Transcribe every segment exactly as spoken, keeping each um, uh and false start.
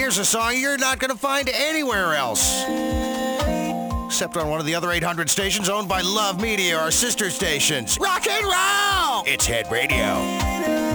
Here's a song you're not going to find anywhere else, except on one of the other eight hundred stations owned by Love Media, our sister stations. Rock and roll! It's Head Radio.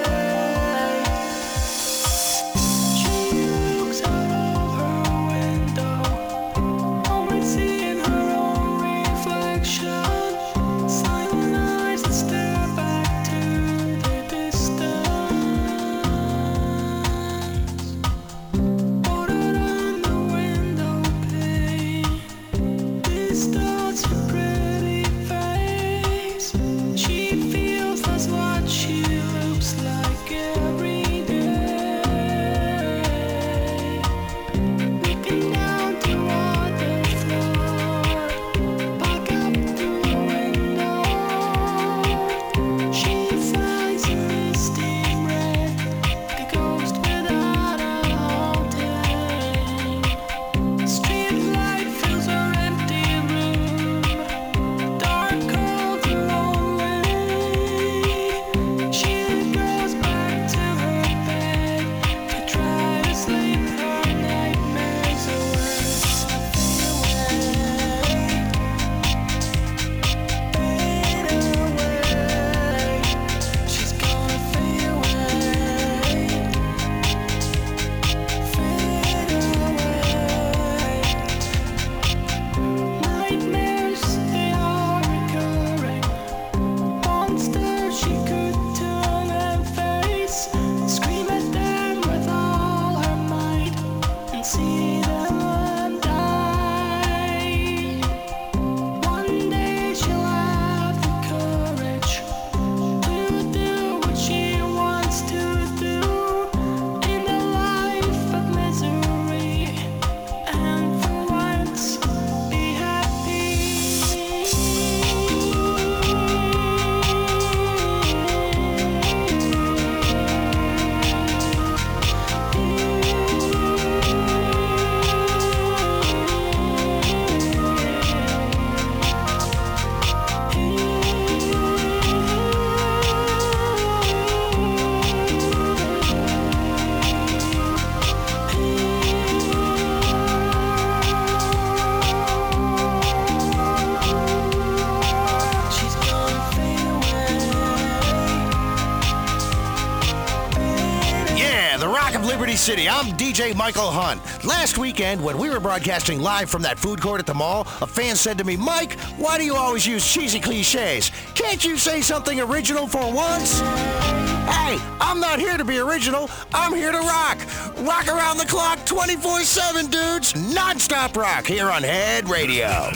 City. I'm D J Michael Hunt. Last weekend, when we were broadcasting live from that food court at the mall, a fan said to me, "Mike, why do you always use cheesy cliches? Can't you say something original for once?" Hey, I'm not here to be original. I'm here to rock. Rock around the clock twenty-four seven, dudes. Non-stop rock here on Head Radio.